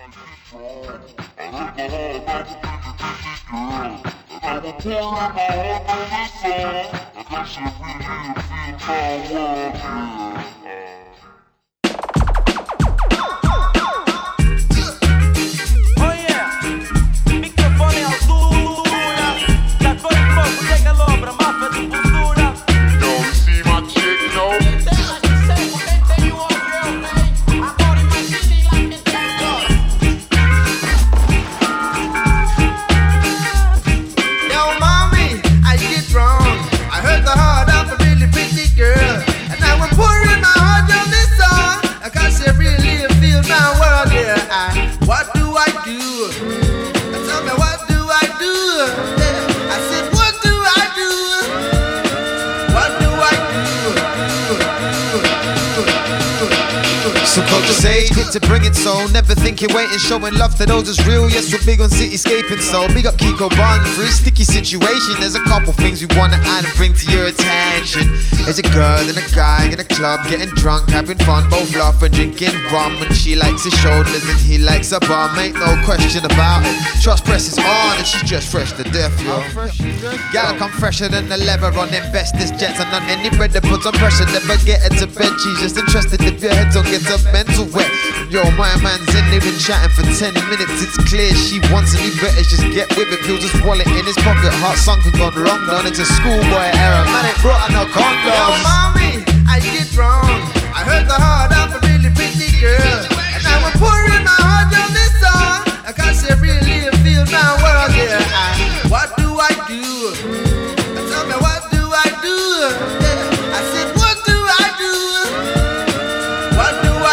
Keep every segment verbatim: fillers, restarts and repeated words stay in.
Age, quick to bring it so never think you're waiting, showing love to those that's real. Yes, we're big on cityscaping, so big up Kiko Bun for his sticky situation. There's a couple things we wanna add and bring to your attention. There's a girl and a guy in a club getting drunk, having fun, both laughing, drinking rum, and she likes his shoulders and he likes her bum. Ain't no question about it. Trust presses on and she's just fresh to death, yo. Gal come fresher than the leather on them bestest jets, and on any bread that puts on pressure never get her to bed. She's just interested if your head don't get her mental wet. Yo, my man's in there been chatting for ten minutes. It's clear she wants it, he better just get with it. Feels his wallet in his pocket, heart sunk and gone wrong. Done it's a schoolboy error, man ain't brought her no condoms. Yo, mommy, I did wrong. I heard the heart of a really pretty girl, and I was pouring my heart on this song. I can't say really feel my world, yeah. I, what do I do? Tell me, what do I do? Yeah. I said, what do I do? What do I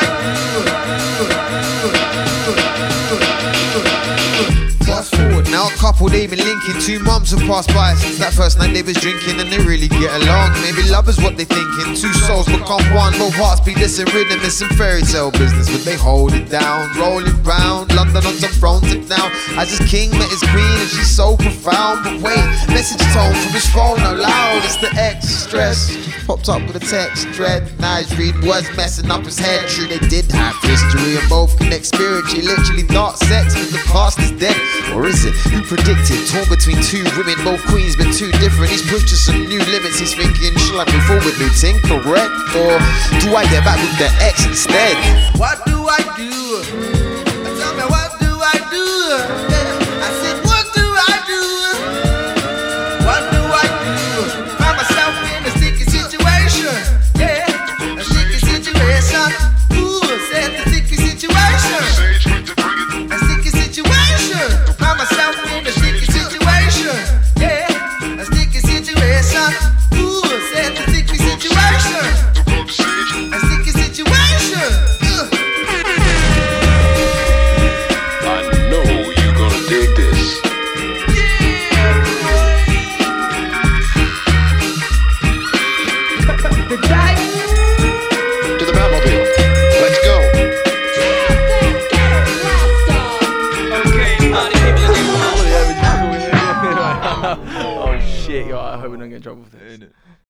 do? Fast forward, now a couple they been linking. Two months have passed by since that first night they was drinking, and they really get along. Maybe love is what they thinking. Two souls become one, both hearts beat this in rhythm. It's some fairy tale business, but they hold it down. Rolling round, London on some thrones it now. As his king met his queen and she's so profound. But wait, message tone from his phone out loud. It's the ex stress. Popped up with a text thread. Now he's reading words messing up his head. True, they did have history and both connect spiritually. Literally thought sex, but the past is dead. Or is it? Who predicted? Torn between two women, both queens but two different. He's pushed to some new limits. He's thinking, shall I move forward with new ting, correct? Or do I get back with the ex instead? What do I do? Tell me, what do I do? I said, what do I do? What do I do? Find myself in a sticky situation. Yeah, a sticky situation. Ooh, said the sticky situation. A sticky situation. Find myself in a sticky situation. Yeah, a sticky situation. Ooh, said the sticky situation. A sticky situation. Ugh. I know you're gonna dig this. To the Batmobile. Let's go. Oh shit, yo, I hope we don't get in trouble with this.